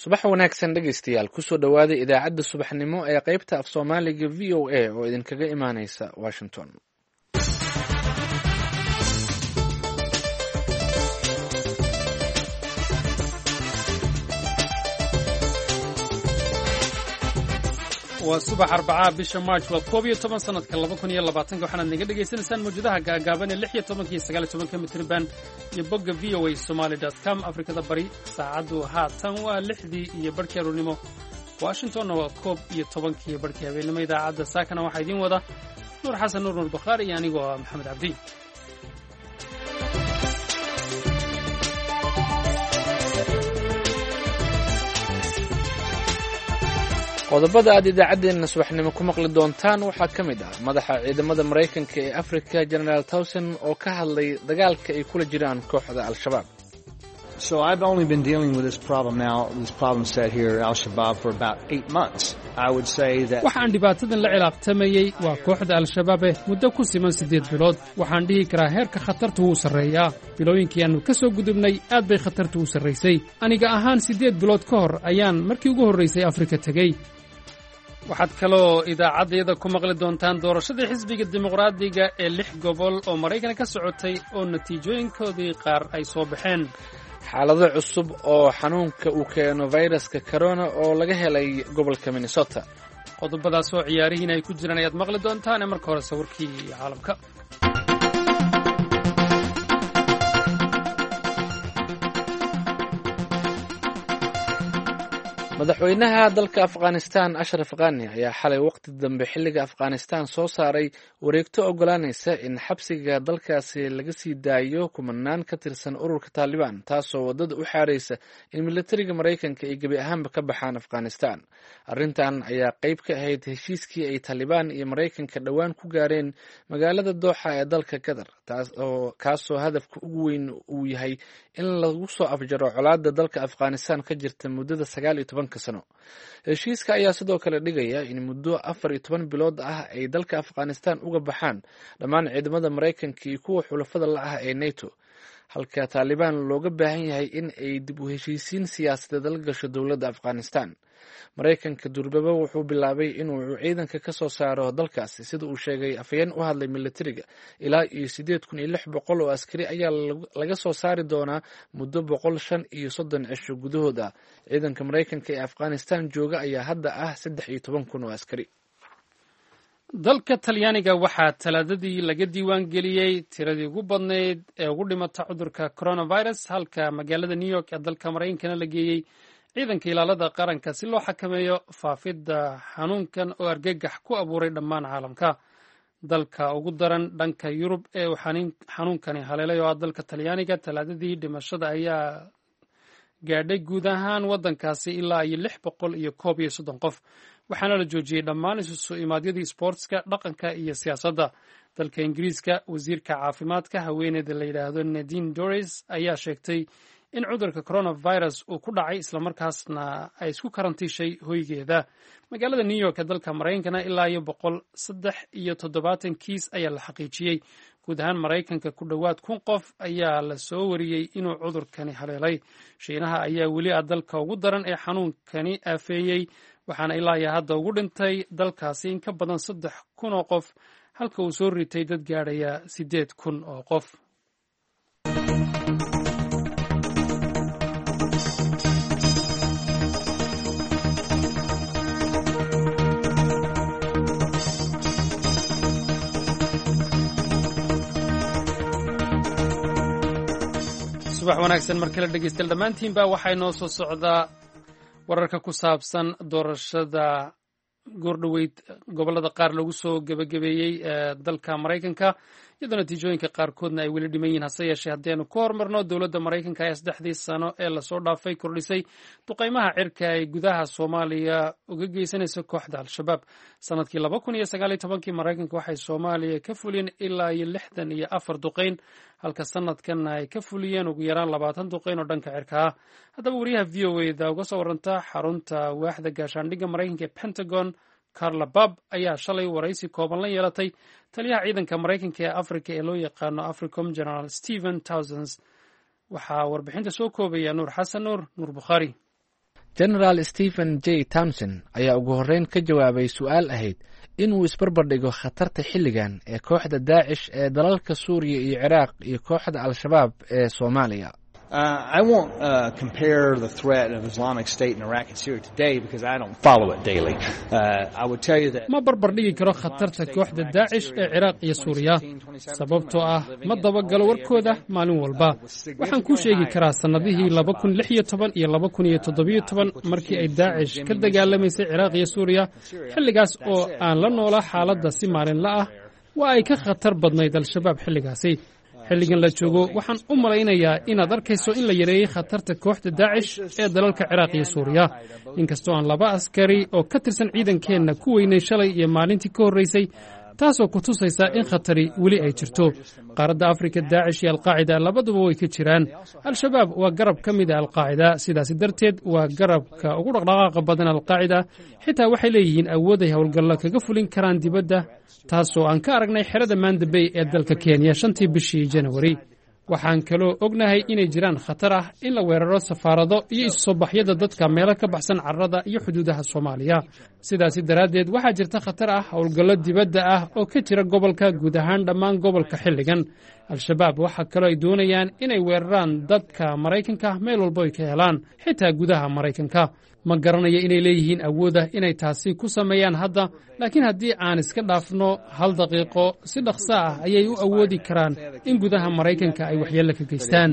subax wanaagsan dhegaystayaal kusoo dhowaada idaacadda subaxnimo ee qaybta af soomaaliga v o a oo idinkaga imaaneysa washington. waa subax arbacaa bisha march waa 11 sanadka 2020 waxaad naga dhageysanaysaan mawjadaha gaagaaban ee 16 iyo 19 mitirban iyo bogga voasomali.com afrikada bari saacadu haatan waa 6 iyo barkii aroornimo washingtonna waa 11 iyo barkii habeenimo idaacadda saakana waxaa idiin wada nuur xasan nuur bakhaari iyo anigoo ah maxamed cabdi. qodobada aad idaacaddeenna subaxnimo ku maqli doontaan waxaa ka mid ah madaxa ciidamada maraykanka ee afrika generaal towson oo ka hadlay dagaalka ay kula jiraan kooxda al-shabaab. So I've only been dealing with this problem set here al-Shabaab for about 8 months. I would say that waxaan dhibaatadan la cilaaqtamayay waa kooxda al-shabaab muddo ku siman 8 bilood. waxaan dhihi karaa heerka khatartu wuu sarreeyaa. bilooyinkii aanu ka soo gudubnay aad bay khatartu u sarraysay. aniga ahaan 8 bilood ka hor ayaan markii ugu horraysay Afrika tegey. waxaad kaloo idaacaddayada ku maqli doontaan doorashadii xisbiga dimuqraadiga ee 6 gobol oo Maraykanka ka socotay oo natiijooyinkoodii qaar ay soo baxeen. xaalado cusub oo xanuunka uu keeno fayraska corona oo laga helay gobolka Minnesota. qodobadaas oo ciyaarihiin ay ku jiraan ayaad maqli doontaan marka hore sawirkii caalamka. madaxweynaha dalka afghanistan ashraf ghani ayaa xalay waqti dambe xilliga afghanistan soo saaray wareegto ogolaanaysa in xabsiga dalkaasi laga sii daayo kumanaan ka tirsan ururka taalibaan taasoo waddada u xaaraysa in militariga maraykanka ay gebi ahaanba ka baxaan afghanistan. arrintan ayaa qayb ka ahayd heshiiskii ay taalibaan iyo maraykanka dhowaan ku gaareen magaalada dooxa ee dalka qatar kaasoo hadafka ugu weyn uu yahay in lagu soo afjaro colaadda dalka afghanistan ka jirta muddada 19 sano. heshiiska ayaa sidoo kale dhigaya in muddo 14 bilood ah ay dalka afghanistan uga baxaan dhammaan ciidamada maraykanka iyo kuwa xulafada la ah ee NATO, halka taalibaan looga baahan yahay in ay dib u heshiisiin siyaasadeed la gasho dowladda afghanistan. maraykanka durbaba wuxuu bilaabay inuu ciidanka ka soo saaro dalkaasi sida uu sheegay afhayeen u hadlay militariga ilaa iyo 8,600 oo askari ayaa laga soo saari doonaa muddo 135 cisho gudahood ah. ciidanka maraykanka ee afghanistan jooga ayaa hadda ah 13,000 oo askari. dalka talyaaniga waxaa talaadadii laga diiwaan geliyey tiradii ugu badnayd ee ugu dhimata cudurka coronavirus, halka magaalada New York ee dalka Maraykankana la geeyey ciidanka ilaalada qaranka si loo xakameeyo faafidda xanuunkan oo argagax ku abuuray dhammaan caalamka. dalka ugu daran dhanka Yurub ee uu xanuunkani haleelay oo ah dalka Talyaaniga, talaadadii dhimashada ayaa gaadhay guud ahaan waddankaasi ilaa iyo 630 qof, waxaana la joojiyey dhammaan isu imaadyadii sportska, dhaqanka iyo siyaasadda. dalka Ingiriiska, wasiirka caafimaadka haweeneyda la yidhaahdo Nadine Dorries ayaa sheegtay in cudurka coronavirus uu ku dhacay islamarkaasna ay isku karantiishay hoygeeda. magaalada New York ee dalka Maraykankana ilaa iyo 173 kiis ayaa la xaqiijiyey. guud ahaan Maraykanka ku dhowaad 1,000 qof ayaa la soo wariyey inuu cudurkani haleelay. Shiinaha ayaa weli ah dalka ugu daran ee xanuunkani aafeeyey, waxaana ilaa iyo hadda ugu dhintay dalkaasi in ka badan 3,000 oo qof, halka uu soo ritay dad gaadhaya 8,000 oo qof. subax wanaagsan mar kale dhegeystayaal dhammaantiinba waxaa inoo soo socdaa wararka ku saabsan doorashada goordhoweyd gobollada qaar lagu soo gebagabeeyey ee dalka Maraykanka, iyadoo natiijooyinka qaarkoodna ay weli dhiman yihiin. hase yeeshee haddeenu ku hormarno, dowladda Maraykanka ayaa 3 sano ee lasoo dhaafay kordhisay duqaymaha cirka ay gudaha Soomaaliya uga geysanayso kooxda al-shabaab. sanadkii 2019 Maraykanka waxay Soomaaliya ka fuliyeen ilaa iyo 64 duqayn, halka sanadkan ay ka fuliyeen ugu yaraan 20 duqayn oo dhanka cirka ah. haddaba wariyaha VOA-da uga soo waranta xarunta waaxda gaashaandhigga Maraykanka ee Pentagon, Carla Babb, ayaa shalay waraysi kooban la yeelatay taliyaha ciidanka Maraykanka ee Afrika ee loo yaqaano AFRICOM General Stephen Townsend. waxaa warbixinta soo koobaya Nuur Xasan Nuur Bukhaari. generaal stephen j townson ayaa ugu horreyn ka jawaabay su-aal ahayd inuu isbarbardhigo khatarta xilligan ee kooxda daacish ee dalalka suuriya iyo ciraaq iyo kooxda al-shabaab ee soomaaliya. I won't compare the threat of Islamic State in Iraq and Syria today because I don't follow it daily. I would tell you that ma barbardhigi karo khatarta kooxda daacish ee ciraaq iyo suuriya sababtoo ah ma dabagalo warkooda maalin walba. waxaan kuu sheegi karaa sannadihii 2016 iyo 2017 markii ay daacish ka dagaalamaysay ciraaq iyo suuriya xilligaas oo aan la noolaa xaaladda si maalinla ah waa ay ka khatar badnayd al-shabaab xilligaasi. xilligan la joogo waxaan u malaynayaa inaad arkayso in la yareeyey khatarta kooxda daacish ee dalalka ciraaq iyo suuriya inkastoo aan 2 askari oo ka tirsan ciidankeenna ku weynay shalay iyo maalintii ka horraysay taasoo ku tusaysa in khatari weli ay jirto. qaaradda afrika daacish iyo alqaacida labaduba way ka jiraan. al-shabaab waa garab ka mid a alqaacida sidaasi darteed waa garabka ugu dhaqdhaqaaqa badan alqaacida xitaa waxay leeyihiin awood ay howlgallo kaga fulin karaan dibadda taasoo aan ka aragnay xerada mandabey ee dalka kenya 5tii bishii janawari. waxaan kaloo ognahay inay jiraan khatar ah in la weeraro safaarado iyo isusoo baxyada dadka meelo ka baxsan carrada iyo xuduudaha soomaaliya. sidaasi daraaddeed waxaa jirta khatar ah howlgallo dibadda ah oo ka jira gobolka guud ahaan dhammaan gobolka xilligan. al-shabaab waxaa kaloo ay doonayaan inay weeraraan dadka maraykanka meel walbo ay ka helaan xitaa gudaha maraykanka. ma garanayo inay leeyihiin awooda inay taasi ku sameeyaan hadda laakiin haddii aan iska dhaafno 1 daqiiqo si dhaqso ah ayay u awoodi karaan in gudaha maraykanka ay waxyeello ka geystaan.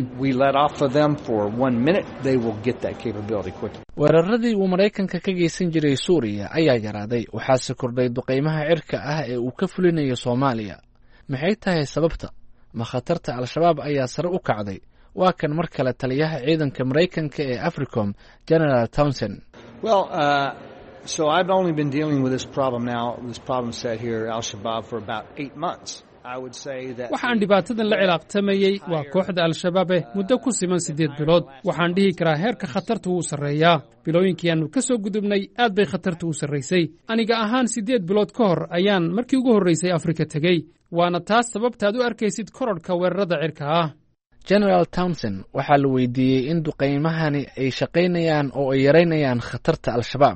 weeraradii uu maraykanka ka geysan jiray suuriya ayaa yaraaday waxaase kordhay duqaymaha cirka ah ee uu ka fulinayo soomaaliya. maxay tahay sababta? ma khatarta al-shabaab ayaa sare u kacday? waa kan mar kale taliyaha ciidanka maraykanka ee africom general townson. So I've only been dealing with this problem set here al-shabaab for about 8 months. waxaan dhibaatadan la cilaaqtamayey waa kooxda al-shabaab muddo ku siman 8 bilood. waxaan dhihi karaa heerka khatarta wuu sarreeyaa. bilooyinkii aannu ka soo gudubnay aad bay khatarta u sarraysay. aniga ahaan 8 bilood ka hor ayaan markii ugu horraysay afrika tegey waana taas sababtaad u arkaysid korodhka weerarada cirka ah. generaal townson waxaa la weydiiyey in duqaymahani ay shaqaynayaan oo ay yaraynayaan khatarta al-shabaab.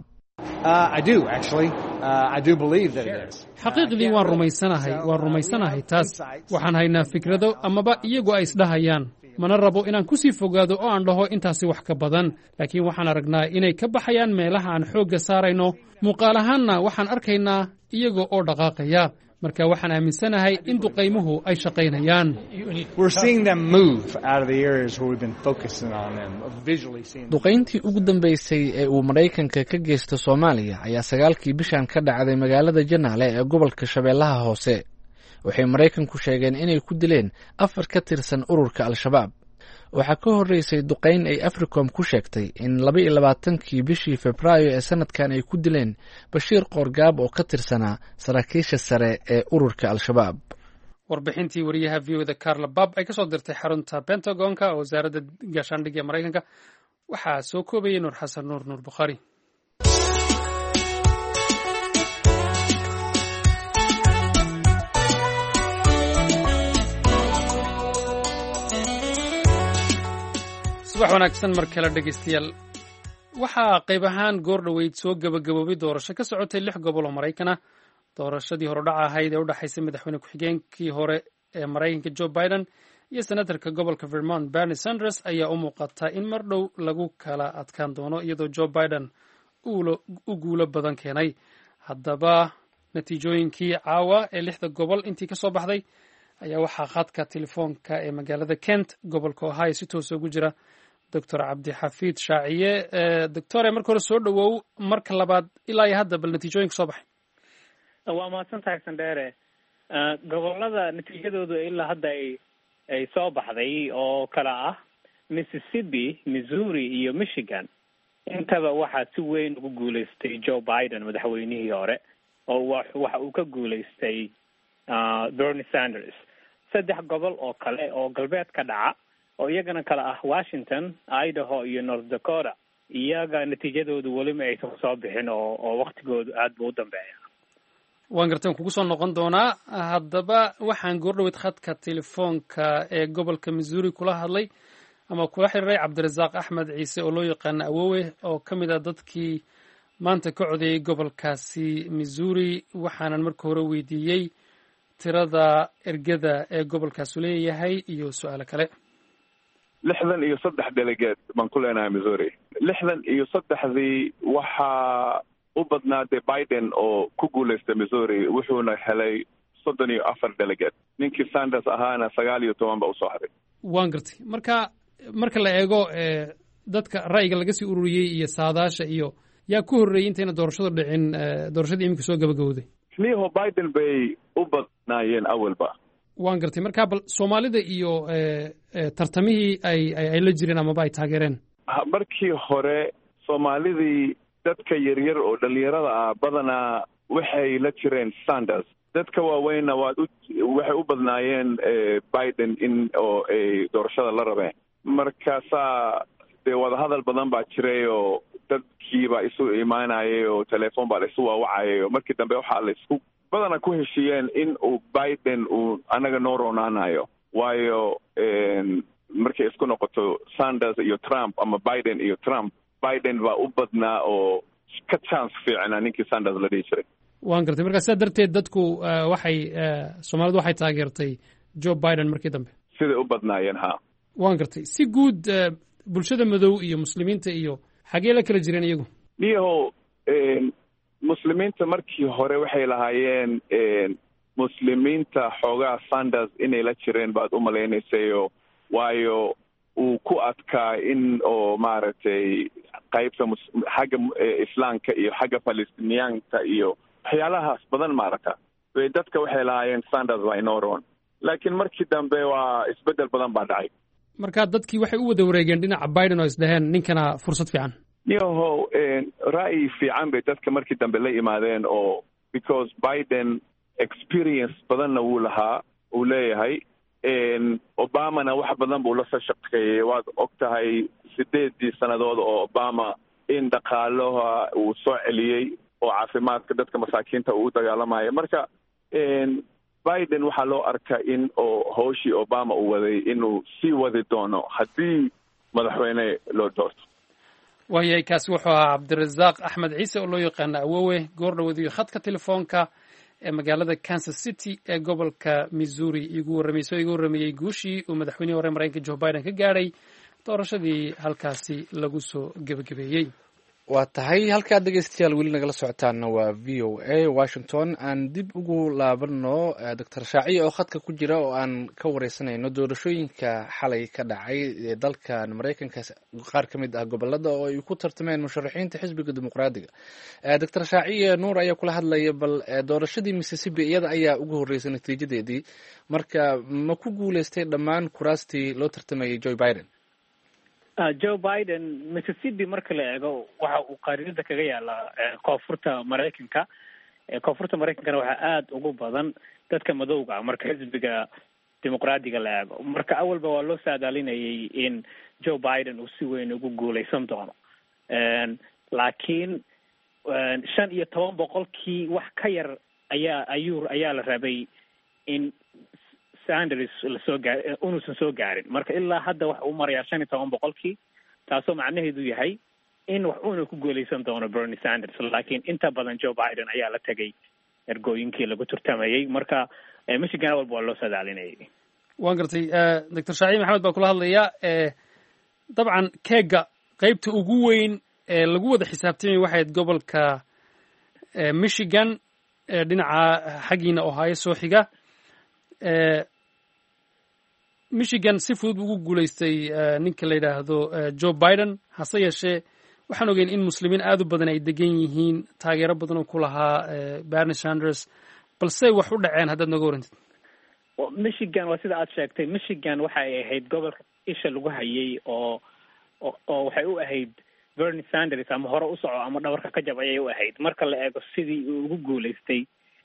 xaqiiqdii waan rumaysanahay taas. waxaan haynaa fikrado amaba iyagu ay isdhahayaan. mana rabo inaan ku sii fogaado oo aan dhaho intaasi wax ka badan laakiin waxaan aragnaa inay ka baxayaan meelaha aan xoogga saarayno. muuqaal ahaanna waxaan arkaynaa iyaga oo dhaqaaqaya. marka waxaan aaminsanahay in duqaymuhu ay shaqaynayaan. duqayntii ugu dambaysay ee uu maraykanka ka geysto soomaaliya ayaa 9kii bishan ka dhacday magaalada janaale ee gobolka shabeellaha hoose. waxay maraykanku sheegeen inay ku dileen 4 ka tirsan ururka al-shabaab. waxaa ka horreysay duqayn ay africom ku sheegtay in 22kii bishii febraayo ee sanadkan ay ku dileen bashiir qoorgaab oo ka tirsanaa saraakiisha sare ee ururka al-shabaab. warbixintii wariyaha v-oda carla bab ay ka soo dirtay xarunta pentagonka oo wasaaradda gaashaandhigga ee maraykanka waxaa soo koobayay nuur xasan nuur bukhaari. subax wanaagsan mar kale dhegaystayaal. waxaa qayb ahaan goor dhoweyd soo gebagaboobay doorasho ka socotay 6 gobol oo maraykan ah. doorashadii horodhaca ahayd ee u dhexaysay madaxweyne ku-xigeenkii hore ee maraykanka joe biden iyo senatarka gobolka vermont bernie sanders ayaa u muuqata in mar dhow lagu kala adkaan doono iyadoo joe biden u guulo badan keenay. haddaba natiijooyinkii caawa ee 6 gobol intii ka soo baxday ayaa waxaa khadka telefoonka ee magaalada kent gobolka ohio si toosa ugu jira doctor cabdixafiid shaaciye. doctore marka hore soo dhowow. marka labaad ilaa iyo hadda bal natiijooyinka soo baxay. waa mahadsantahay sandheere. gobolada natiijadoodu ilaa hadda ay soo baxday oo kala ah mississippi, missouri iyo michigan. intaba waxaa si weyn ugu guulaystay joe biden madaxweynihii hore oo waxa uu ka guulaystay bernie sanders. 3 gobol oo kale oo galbeed ka dhaca oo iyagana kala ah washington, idaho iyo north dakota iyaga natiijadoodu welima aysan kusoo bixin oo waktigoodu aad buu u dambeeya. waan gartaan kugu soo noqon doonaa. haddaba waxaan goordhoweyd khadka telefoonka ee gobolka missouri kula hadlay ama kula xiriiray cabdirasaaq axmed ciise oo loo yaqaana awowe oo ka mid ah dadkii maanta ka codeeyey gobolkaasi missouri waxaanan marka hore weydiiyey tirada ergada ee gobolkaasu leeyahay iyo su-aalo kale. 63 delegate baan ku leenahay Missouri. 63dii waxaa u badnaaday Biden oo ku guuleystay Missouri wuxuuna helay 34 delegate. ninkii Sanders ahaana 19 ba u soo haray. waan gartay marka la eego dadka ra'yiga laga sii ururiyey iyo saadaasha iyo yaa ku horreeyey intayna doorashadu dhicin doorashadii iminka soo gabagabowday. niho Biden bay u badnaayeen awalba. waan gartay marka bal Soomaalida iyo tartamihii ay la jireen amaba ay taageereen. markii hore Soomaalidii dadka yaryar oo dhalinyarada ah badanaa waxay la jireen Sanders. dadka waaweynna waxay u badnaayeen Biden in oo ay doorashada la rabeen. markaasaa dee wadahadal badan baa jiray oo dadkiibaa isu imaanayay oo telefoon baa la isu waawacayay oo markii dambe waxaa la isku badana ku heshiiyeen in uu Biden uu anaga noo roonaanayo waayo markay isku noqoto Sanders iyo Trump ama Biden iyo Trump Biden baa u badnaa oo ka chance fiicnaa ninkii Sanders la dhihi jiray. waan gartay marka sidaa darteed dadku Soomaalidu waxay taageertay Joe Biden markii dambe siday u badnaayeen. ha waan gartay si guud bulshada madow iyo muslimiinta iyo xagee la kala jireen iyagu. niyahow muslimiinta markii hore waxay lahaayeen muslimiinta xoogaa Sanders inay la jireen baad u malaynaysayo waayo uu ku adkaa in oo maaragtay qaybta xagga islaamka iyo xagga Palestiniyaanka iyo waxyaalahaas badan maaragta dadka waxay lahaayeen Sanders waa inoo roon laakiin markii dambe waa isbeddel badan baa dhacay. marka dadkii waxay u wada wareegeen dhinaca Biden oo isdhaheen ninkana fursad fiican. niyahow ra'yi fiican bay dadka markii dambe la imaadeen oo because Biden experience badanna wuu leeyahay Obamana wax badan buu la soo shaqeeyay waad ogtahay 8 sannadood oo Obama in dhaqaalaha uu soo celiyey oo caafimaadka dadka masaakiinta uu dagaalamayo marka Biden waxaa loo arkaa in oo howshii Obama uu waday inuu sii wadi doono haddii madaxweyne loo doorto. waayay kaasi wuxuu ahaa cabdirasaaq axmed ciise oo loo yaqaana awowe goor dhawadiyo khadka telefoonka ee magaalada Kansas City ee gobolka Missouri igu warramiyey guushii uu madaxweynihii hore Mareykanka Joe Biden ka gaadhay doorashadii halkaasi lagu soo gebagabeeyey. waa tahay halkaad dhegeystayaal weli nagala socotaana waa VOA Washington. aan dib ugu laabano Dr. Shaaciye oo khadka ku jira oo aan ka wareysanayno doorashooyinka xalay ka dhacay ee dalkan Mareykanka qaar ka mid ah gobolada oo ay ku tartameen musharaxiinta xisbiga dimuqraadiga. Dr. Shaaciye Nuur ayaa kula hadlaya bal doorashadii Mississippi iyada ayaa ugu horeysay natiijadeedii marka ma ku guuleystay dhammaan kuraastii loo tartamayay Joe Biden. Joe Biden Mississippi marka la eego waxa uu qaaradda kaga yaalaa koonfurta Mareykanka. koonfurta Mareykankana waxaa aad ugu badan dadka madowga marka xisbiga dimuqraadiga la eego marka awalba waa loo saadaalinayay in Joe Biden uu si weyn ugu guuleysan doono laakiin 15% wax ka yar ayaa la rabay in Sanders unuusan soo gaarin marka ilaa hadda waxa uu marayaa 15% taasoo macnaheedu yahay in wax uuna ku guuleysan doono Bernie Sanders laakiin inta badan Joe Biden ayaa la tegay ergooyinkii lagu turtamayay marka Michigan walba waa loo sadaalinayay. waan gartay Dr. Shaaciye Maxamed baa kula hadlaya dabcan keega qaybta ugu weyn ee lagu wada xisaabtamay waxay gobolka Michigan dhinaca xagiina Ohio soo xiga Michigan si fudud ugu guuleystay ninka la yiraahdo Joe Biden hase yeeshee waxaan ogeyn in muslimiin aad u badan ay degan yihiin taageero badan oo ku lahaa Bernie Sanders balse wax u dhaceen haddaad naga warantid. Michigan waa sida aad sheegtay Michigan waxay ahayd gobolka isha lagu hayay oo waxay u ahayd Bernie Sanders ama hore u soco ama dhabarka ka jab ayay u ahayd marka la eego sidii uu ugu guuleystay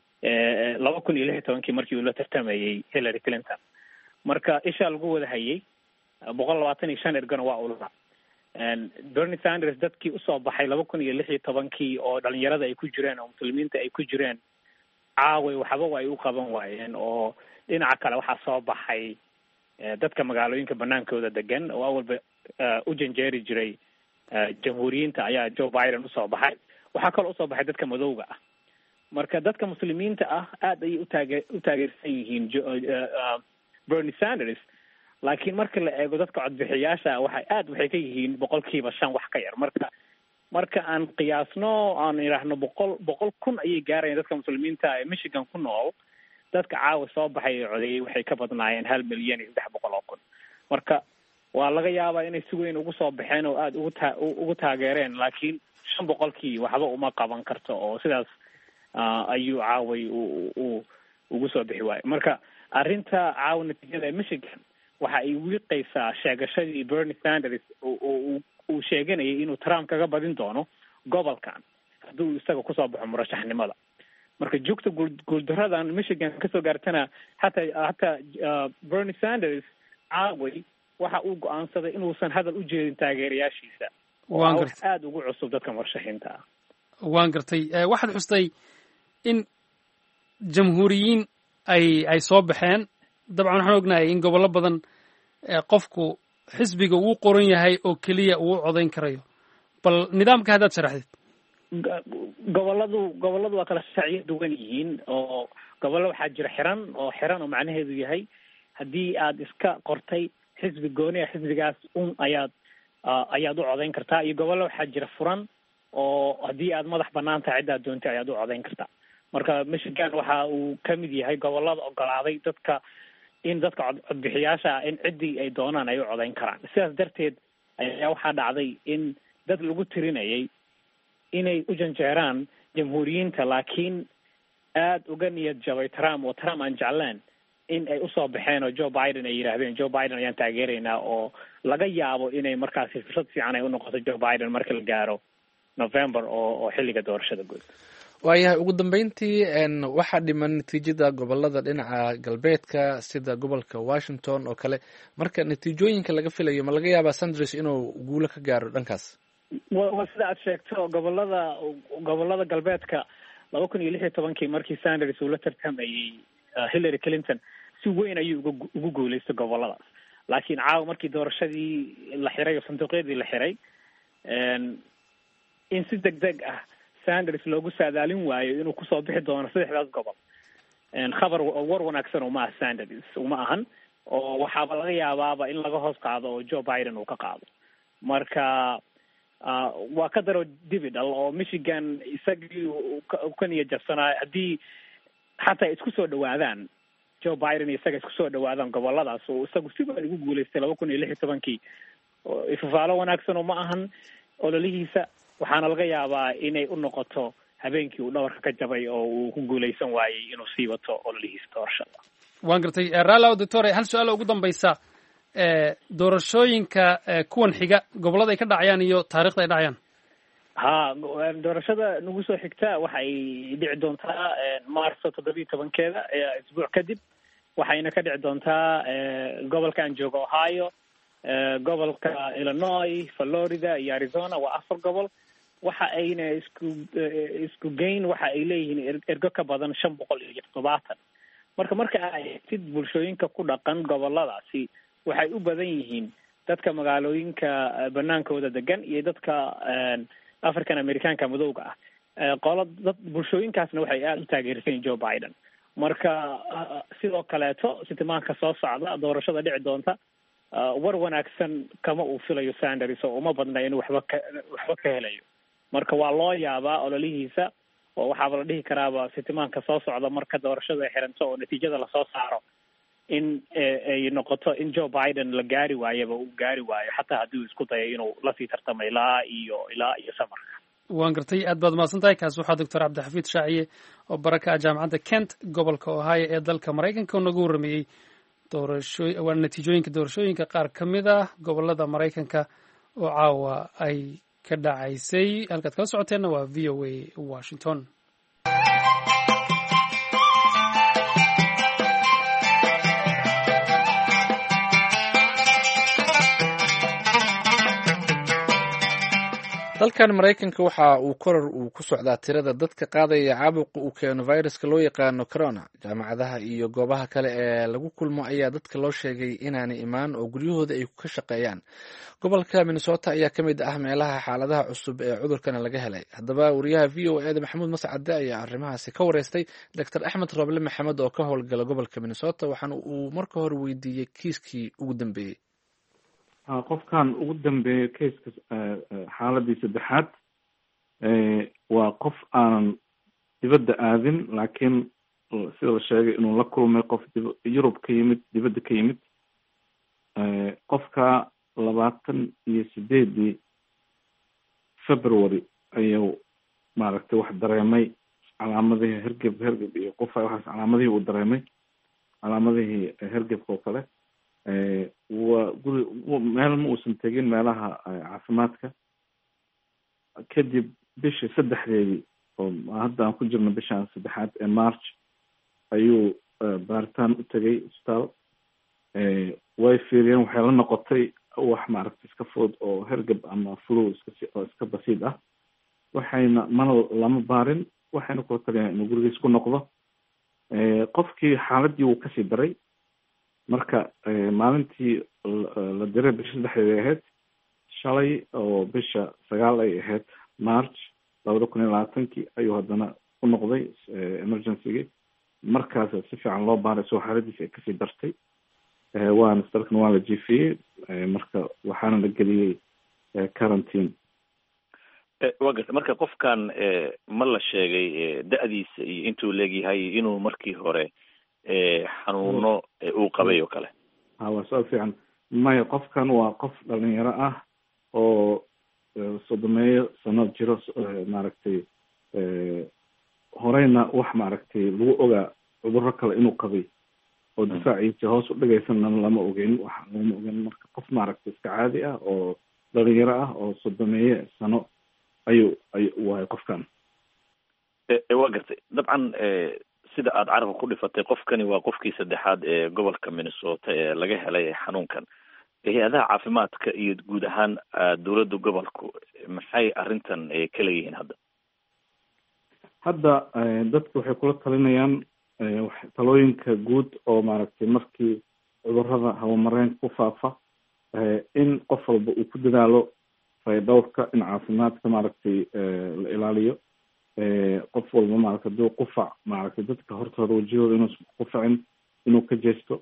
2016 markii uu la tartamayay Hillary Clinton marka isha lagu wada hayay 125 ergana waa uu lahaa Bernie Sanders dadkii usoo baxay 2016 oo dhalinyarada ay ku jireen oo muslimiinta ay ku jireen caaway waxba way u qaban waayeen oo dhinaca kale waxaa soo baxay dadka magaalooyinka banaankooda degan oo awalba u janjeeri jiray jamhuuriyiinta ayaa Joe Biden usoo baxay. waxaa kaloo usoo baxay dadka madowga ah. marka dadka muslimiinta ah aad ayay u taageersan yihiin Bernie Sanders, laakiin marka la eego dadka codbixiyaasha waxay ka yihiin 5% wax ka yar. marka aan qiyaasno aan idhaahno 100,000 ayay gaarayaan dadka muslimiinta ee Michigan ku nool. dadka caawa soo baxay codeeyay waxay ka badnaayeen 1,300,000. marka waa laga yaabaa inay si weyn ugu soo baxeen oo aad ugu taageereen, laakiin 5% waxba uma qaban karto oo sidaas ayuu caaway ugu soo bixi waayo. marka arrinta caawa natiijada ee Michigan waxa ay wiiqaysaa sheegashadii Bernie Sanders uu sheeganayay inuu Trump kaga badin doono gobolkan hadduu isaga kusoo baxo murashaxnimada. marka joogta guuldaradan Michigan kasoo gaartana hataa Bernie Sanders caaway waxa uu go'aansaday inuusan hadal u jeedin taageerayaashiisa. waa wax aad ugu cusub dadka murashaxiinta ah. waan gartay. waxaad xustay in jamhuuriyiin ay soo baxeen. dabcan waxaan ognahay in gobollo badan qofku xisbiga uu qoran yahay oo keliya uu codayn karayo. bal nidaamka haddaad sharaxdid. gobolladu waa kala sharciyo duwan yihiin, oo gobollo waxaa jira xiran oo macnaheedu yahay haddii aad iska qortay xisbi gooni ah xisbigaas ayaad u codayn kartaa, iyo gobollo waxaa jira furan oo haddii aad madax banaan tahay ciddaad doontay ayaad u codayn kartaa. marka Michigan waxa uu ka mid yahay gobollada ogolaaday dadka codbixiyaasha in ciddii ay doonaan ay u codayn karaan. sidaas darteed ayaa waxaa dhacday in dad lagu tirinayay inay u janjeeraan jamhuuriyiinta, laakiin aad uga niyad jabay Trump oo Trump aan jecleen in ay usoo baxeen oo Joe Biden ay yidhaahdeen Joe Biden ayaan taageeraynaa, oo laga yaabo inay markaasi fursad fiican ay u noqoto Joe Biden marka la gaaro November oo xilliga doorashada guud. waayahay ugu dambeyntii waxaa dhiman natiijada gobolada dhinaca galbeedka sida gobolka Washington oo kale. marka natiijooyinka laga filayo ma laga yaabaa Sanders inuu guulo ka gaaro dhankaas? waa sida aad sheegto gobolada galbeedka 2016 markii Sanders uu la tartamayay Hillary Clinton si weyn ayuu ugu guuleystay goboladaas. laakiin caawa markii doorashadii la xiray oo sanduuqyadii la xiray in si degdeg ah Sanders loogu saadaalin waayo inuu kusoo bixi doono 3daas gobol. war wanaagsan uma aha Sanders uma ahan, oo waxaaba laga yaabaaba in laga hoos qaado oo Joe Biden uu ka qaado. marka waa ka daro dividal oo Michigan isagii ka niyad jabsanaa haddii xataa isku soo dhawaadaan Joe Biden isaga isku soo dhawaadaan goboladaas oo isagu si weyn ugu guuleystay 2016 ifafaalo wanaagsan uma ahan ololihiisa. waxaana laga yaabaa inay u noqoto habeenkii uu dhawarka ka jabay oo uu ku guuleysan waayey inuu sii wato ololihiisa doorashada. waan gartay. Raala Doctore, hal su-aal ugu dambaysa. doorashooyinka kuwan xiga gobollada ay ka dhacayaan iyo taariikhda ay dhacayaan. doorashada nagu soo xigta waxay dhici doontaa Maarso 17-keeda isbuuc kadib. waxayna ka dhici doontaa gobolka aan joogo Ohio, gobolka Illinois, Florida iyo Arizona. waa 4 gobol. waxa ayna isku geyn waxa ay leeyihiin ergo ka badan 570. marka ay sid bulshooyinka ku dhaqan goboladaasi waxay u badan yihiin dadka magaalooyinka banaankooda degan iyo dadka African Americanka madowga ah. bulshooyinkaasna waxay aad u taageersan Joe Biden. marka sidoo kaleeto sitimaanka soo socda doorashada dhici doonta war wanaagsan kama uu filayo Sanders oo uma badna inuu waxba ka helayo. marka waa loo yaabaa ololihiisa, oo waxaaba la dhihi karaaba sitimaanka soo socda marka doorashada ay xiranto oo natiijada lasoo saaro in ay noqoto in Joe Biden la gaari waayaba uu gaari waayo xataa haddii uu isku dayo inuu lasii tartamo ilaa iyo samarka. waan gartay. aad baad mahadsan tahay. kaas waxaa Dr. Cabdixafiid Shaaciye oo baraka ah jaamacadda Kent gobolka Ohio ee dalka Maraykanka oo nagu warramayey natiijooyinka doorashooyinka qaar ka mid ah gobolada Maraykanka oo caawa ay ka dhacaysay. halkaad kala socoteenna waa VOA Washington. dalkan maraykanka waxa uu koror uu ku socdaa tirada dadka qaadaya caabuqa uu keeno viruska loo yaqaano corona. jaamacadaha iyo goobaha kale ee lagu kulmo ayaa dadka loo sheegay inaanay imaan oo guryahooda ay ka shaqeeyaan. gobolka minnesota ayaa ka mid ah meelaha xaaladaha cusub ee cudurkana laga helay. haddaba wariyaha v o eda maxamuud mascade ayaa arrimahaasi ka wareystay dr axmed roble maxamed oo ka howlgala gobolka minnesota, waxaana uu marka hore weydiiyey kiiskii ugu dambeeyey. qofkan ugu dambeeya keiska xaaladii saddexaad waa qof aanan dibadda aadin, laakiin sida la sheegay inuu la kulmay qof yurub ka yimid, dibadda ka yimid. qofka 28 February ayuu maaragtay wax dareemay calaamadihii hergeb iyo qofa waxaas calaamadihii uu dareemay, calaamadihii hergebka oo kale. waa guri meel ma uusan tegin meelaha caafimaadka. kadib bishii 3 oo hadda aan ku jirno bishaan 3 ee March ayuu baaritaan u tegay isbitaal. way fiiriyeen, waxay la noqotay wax maaragtay iska fudud oo hergeb ama flu iska basiid ah. waxayna lama baarin, waxayna ku taliyeen inuu gurigiis ku noqdo. qofkii xaaladii wuu kasii daray. marka maalintii la diray bisha 3 ahayd, shalay oo bisha 9 ay ahayd March 2020 ayuu haddana u noqday emergency-gi. markaas si fiican loo baaray soo xaaladiisa ay kasii dartay. waana isbitaalkan waa la jiifiyey, marka waxaana la geliyey quarantine. waa garta marka qofkan ma la sheegay da-diisa iyo intuu leegyahay inuu markii hore xanuuno uu qabay oo kale? waa su-aal fiican. maya, qofkan waa qof dhalinyaro ah oo 30 sano jiro, maaragtay horeyna wax maaragtay lagu ogaa cudurro kale inuu qabay oo difaaciisa hoos u dhigaysana lama ogeyn, wax lama ogeyn. marka qof maaragtay iska caadi ah oo dhalinyaro ah oo 30 sano ayuu waay qofkan. waa gartay. dabcan sida aada carabka ku dhifatay, qofkani waa qofkii saddexaad ee gobolka Minnesota ee laga helay xanuunkan. hay-adaha caafimaadka iyo guud ahaan dowladda gobolku maxay arrintan ka leeyihiin hadda dadka waxay kula talinayaan talooyinka guud oo maaragtay markii cudurrada hawamareenka ku faafa in qof walba uu ku dadaalo fayadhowrka, in caafimaadka maaragtay la ilaaliyo. qof walba maaragtay haduu qufac maaragtay dadka hortooda wajihooda inuusan qufacin, inuu ka jeesto.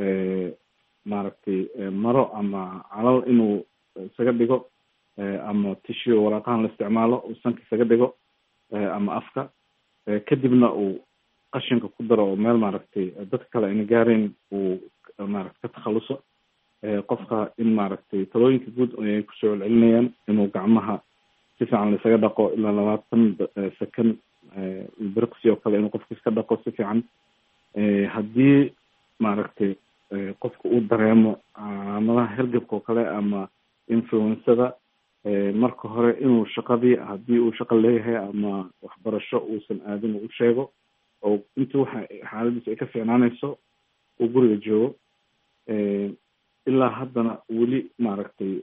maaragtay maro ama calal inuu isaga dhigo, ama tissue waraaqahan la isticmaalo uu sanka isaga dhigo, ama afka. kadibna uu qashinka ku daro oo meel maaragtay dad kale ayna gaareen uu maaragtay ka takhaluso. qofka in maaragtay talooyinka guud ay kusoo celcelinayaan inuu gacmaha si fiican laisaga dhaqo ilaa 20 second birqsi oo kale, inuu qofka iska dhaqo si fiican. haddii maaragtay qofka uu dareemo calaamadaha hergebka oo kale ama influensada, marka hore inuu shaqadii, haddii uu shaqo leeyahay ama waxbarasho uusan aadin uu sheego, oo intii waxa xaaladiisa ay ka fiicnaanayso uu guriga joogo. ilaa haddana weli maaragtay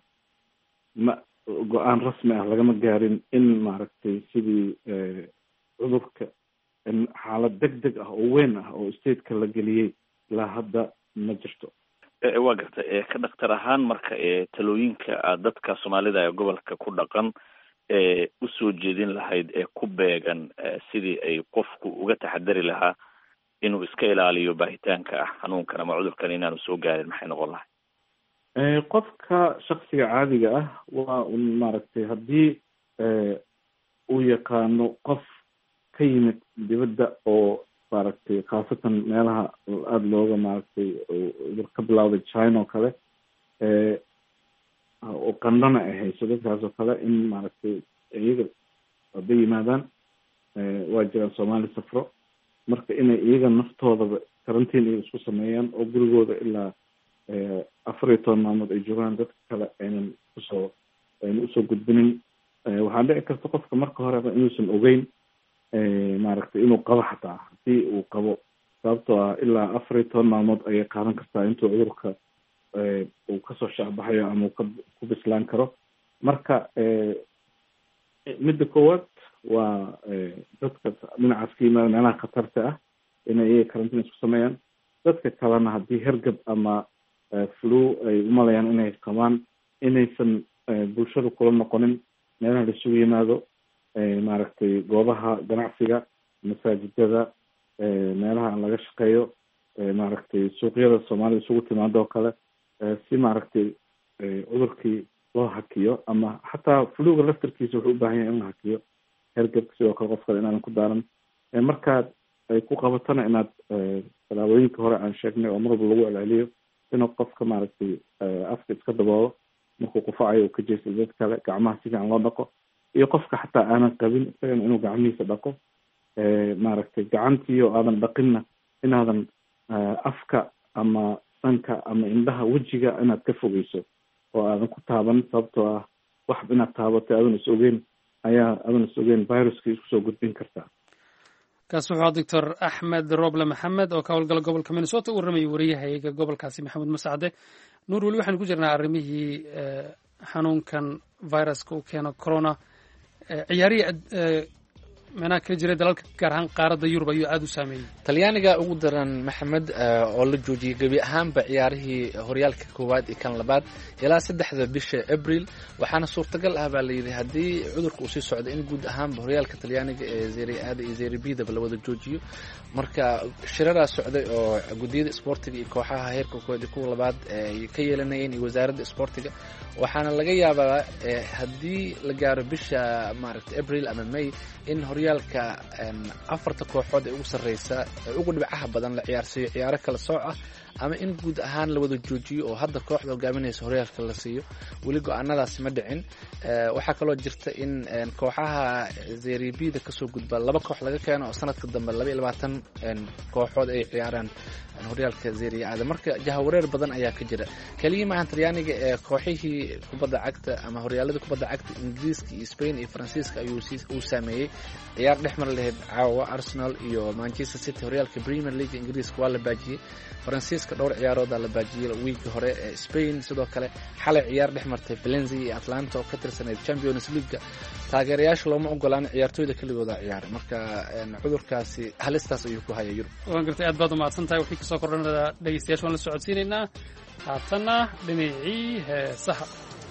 go-aan rasmi ah lagama gaarin in maaragtay sidii cudurka xaalad degdeg ah oo weyn ah oo stateka la geliyey ilaa hadda ma jirto. waa garta. ka dhaktar ahaan marka talooyinka aad dadka soomaalida ee gobolka ku dhaqan usoo jeedin lahayd ee ku beegan sidii ay qofku uga taxadari lahaa inuu iska ilaaliyo baahitaanka xanuunkan ama cudurkan inaanu soo gaarin, maxay noqon lahay? qofka shaksiga caadiga ah waa un maaragtay haddii uu yaqaano qof ka yimid dibadda oo maaragtay khaasatan meelaha aada looga maaragtay cudur ka bilawday China oo kale, oo qandhana ay hayso dadkaas oo kale, in maaragtay iyaga hadday yimaadaan waa jiraan Soomaali safro, marka inay iyaga naftoodaba karantiin iyaga isku sameeyaan oo gurigooda ilaa 14 maalmood ay joogaan, dadka kale aynan usoo gudbinin. waxaa dhici karta qofka marka horeba inuusan ogeyn maaragtay inuu qabo, xataa hadii uu qabo, sababtoo ah ilaa 14 maalmood ayay qaadan kartaa intuu cudurka uu kasoo shaacbaxayo ama uu ku bislaan karo. marka midda koowaad waa dadka dhinacaas ka yimaada meelaha khatarta ah inay iyaga karantiin isku sameeyaan. dadka kalena haddii hergab ama flu ay umalayaan inay qabaan inaysan bulshada kula noqonin meelaha la isugu yimaado, maaragtay goobaha ganacsiga, masaajidada, meelaha aan laga shaqeeyo, maaragtay suuqyada soomaalida isugu timaado oo kale, si maaragtay cudurkii loo hakiyo. ama xataa fluga laftarkiisa wuxuu u baahan yahay in la hakiyo, hergabka sidoo kale qof kale inaadan ku daaran. markaad ay ku qabatana inaad talaabooyinka hore aan sheegnay oo mar walba lagu celceliyo, inuu qofka maaragtay afka iska daboolo markuu qufacayo uu ka jeesto dad kale, gacmaha si fiican loo dhaqo, iyo qofka xataa aanan qabin isagana inuu gacmihiisa dhaqo. maaragtay gacantii oo aadan dhaqinna inaadan afka ama sanka ama indhaha, wejiga inaad ka fogeyso oo aadan ku taaban, sababtoo ah wax inaad taabatay aadan is ogeyn viruskii isku soo gudbin kartaa. kaas wuxuu ahaa doctor axmed roble maxamed oo ka howlgala gobolka minnesota u warramayay wariyahayaga gobolkaasi maxamed mascade. nuur, weli waxaan ku jirnaa arrimihii xanuunkan viruska uu keeno corona. ciyaarihii meelaha kala jiray dalalka gaar ahaan qaaradda yurub ayuu aada u saameeyey. talyaaniga ugu daran maxamed, oo la joojiyey gebi ahaanba ciyaarihii horyaalka koowaad iyo kan labaad ilaa 3 bisha abril, waxaana suurtagal ah baa layidhi haddii cudurka uu sii socdo in guud ahaanba horyaalka talyaaniga ee Serie A iyo Serie B daba la wada joojiyo. marka shiradaa socday oo guddiyada isboortiga iyo kooxaha heerka koowaad iyo kuwa labaad ay ka yeelanayeen iyo wasaaradda isboortiga, waxaana laga yaabaa haddii la gaaro bisha maaragtay abril ama may in horyaalka 4 kooxood ee ugu sarreysa ee ugu dhibcaha badan la ciyaarsiiyo ciyaaro kala sooc ah, ama in guud ahaan la wada joojiyo oo hadda kooxda hogaaminaysa horyaalka la siiyo. weli go-aanadaasi ma dhicin. waxaa kaloo jirta in kooxaha Serie B-da kasoo gudba 2 koox laga keeno oo sanadka dambe 22 kooxood ay ciyaaraan horyaalka Serie A. marka jahawareer badan ayaa ka jira. kaliya maahan talyaaniga ee kooxihii kubadda cagta ama horyaalada kubadda cagta Ingiriiska iyo Spain iyo Faransiiska ayuu saameeyey. ciyaar dhexmar lahayd caawa Arsenal iyo Manchester City horyaalka Premier League Ingiriiska waa la baajiyey. Faransiiska dhowr ciyaarood la baajiyey wiigii hore. Spain sidoo kale xalay ciyaar dhexmartay Valencia iyo Atlanta oo ka tirsaneyd Champions League. taageerayaasha looma ogolaan ciyaartooyda kaligooda ciyaar. marka cudurkaasi halistaas ayuu ku hayay Yurub. waan gartay, aad baad u mahadsantahay. wixii kasoo kordhanada dhegeystayaasha waan la socodsiinaynaa. haatanna dhinacii heesaha.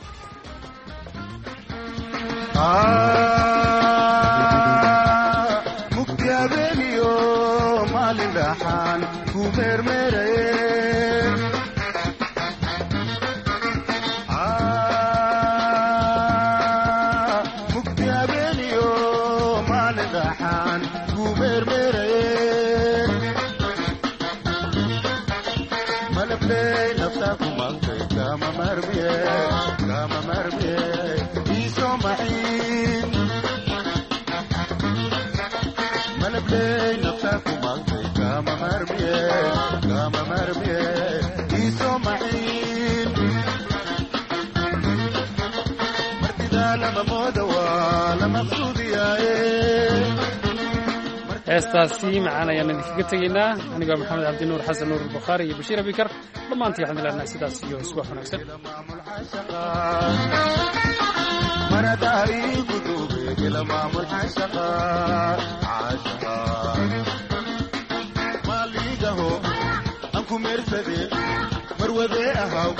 mugdiabeeniyo maalin dhaxaan ku meermeeraye mugdiabeeniyo maalin dhaxaan ku meermeeraye malabley naftaa ku maqtay kama marmiye iisoo maxiin malabley naftaa ku maqtay kama marmiye iisoo maxiin martidaa lama mooda waa la maqsuudiyaaye. heestaasi macaan ayaan idinkaga tegaynaa. anigoo maxamed cabdinuur xasan nuur albukhaari iyo bashiir abikar, dhammaantii waxaan ilaahnaa sidaas iyo iswax wanaagsan. maaligaho aan ku meersade marwadee ahaw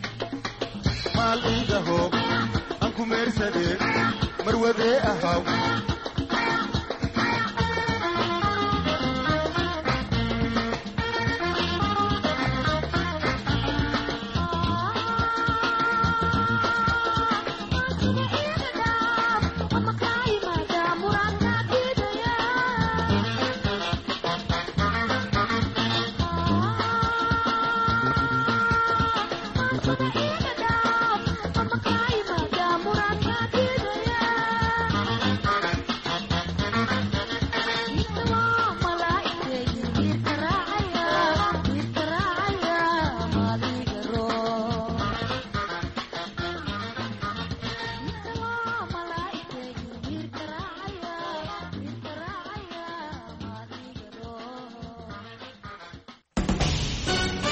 maaligaho aan ku meersade marwadee ahaw